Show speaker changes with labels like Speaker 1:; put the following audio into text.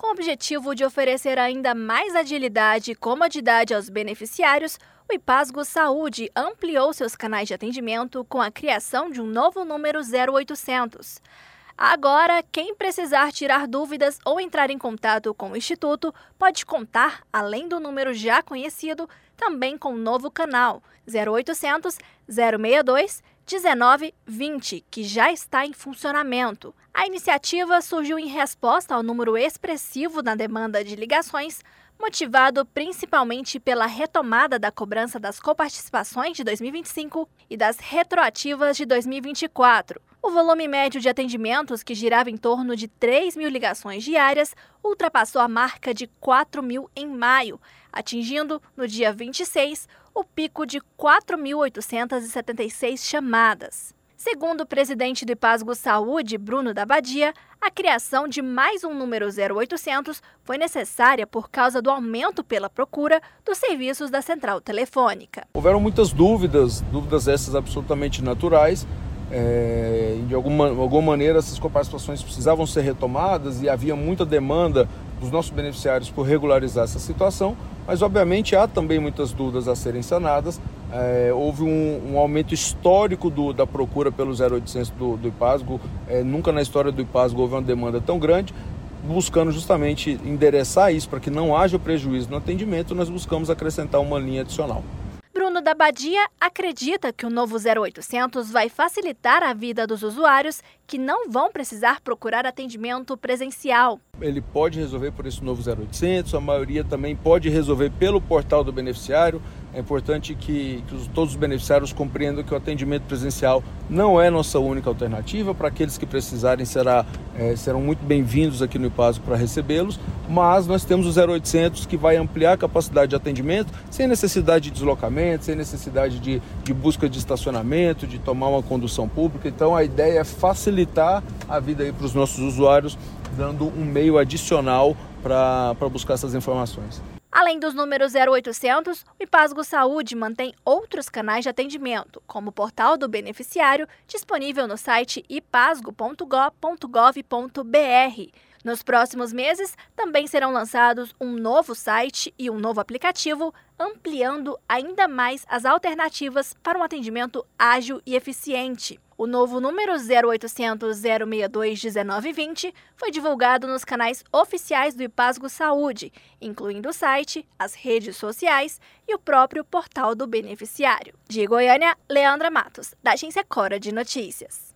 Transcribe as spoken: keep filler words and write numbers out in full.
Speaker 1: Com o objetivo de oferecer ainda mais agilidade e comodidade aos beneficiários, o Ipasgo Saúde ampliou seus canais de atendimento com a criação de um novo número zero oitocentos. Agora, quem precisar tirar dúvidas ou entrar em contato com o Instituto pode contar, além do número já conhecido, também com um novo canal, zero oitocentos, zero seis dois, um nove dois zero, que já está em funcionamento. A iniciativa surgiu em resposta ao número expressivo na demanda de ligações, motivado principalmente pela retomada da cobrança das coparticipações de dois mil e vinte e cinco e das retroativas de dois mil e vinte e quatro. O volume médio de atendimentos, que girava em torno de três mil ligações diárias, ultrapassou a marca de quatro mil em maio, atingindo, no dia vinte e seis, o pico de quatro mil oitocentas e setenta e seis chamadas. Segundo o presidente do Ipasgo Saúde, Bruno da Badia, a criação de mais um número zero oitocentos foi necessária por causa do aumento pela procura dos serviços da central telefônica.
Speaker 2: Houveram muitas dúvidas, dúvidas essas absolutamente naturais. É, de alguma, alguma maneira essas coparticipações precisavam ser retomadas e havia muita demanda dos nossos beneficiários por regularizar essa situação, mas obviamente há também muitas dúvidas a serem sanadas. É, houve um, um aumento histórico do, da procura pelo zero oitocentos do, do Ipasgo. É, nunca na história do Ipasgo houve uma demanda tão grande. Buscando justamente endereçar isso para que não haja prejuízo no atendimento, nós buscamos acrescentar uma linha adicional.
Speaker 1: Bruno da Badia acredita que o novo zero oitocentos vai facilitar a vida dos usuários que não vão precisar procurar atendimento presencial.
Speaker 2: Ele pode resolver por esse novo zero oitocentos, a maioria também pode resolver pelo portal do beneficiário. É importante que, que os, todos os beneficiários compreendam que o atendimento presencial não é nossa única alternativa. Para aqueles que precisarem, será, é, serão muito bem-vindos aqui no Ipasgo para recebê-los, mas nós temos o zero oitocentos que vai ampliar a capacidade de atendimento sem necessidade de deslocamento, sem necessidade de, de busca de estacionamento, de tomar uma condução pública. Então a ideia é facilitar a vida para os nossos usuários, dando um meio adicional para buscar essas informações.
Speaker 1: Além dos números zero oitocentos, o Ipasgo Saúde mantém outros canais de atendimento, como o portal do beneficiário, disponível no site ipasgo ponto gov ponto gov ponto br. Nos próximos meses, também serão lançados um novo site e um novo aplicativo, ampliando ainda mais as alternativas para um atendimento ágil e eficiente. O novo número zero oitocentos, zero seis dois, um nove dois zero foi divulgado nos canais oficiais do Ipasgo Saúde, incluindo o site, as redes sociais e o próprio portal do beneficiário. De Goiânia, Leandra Matos, da Agência Cora de Notícias.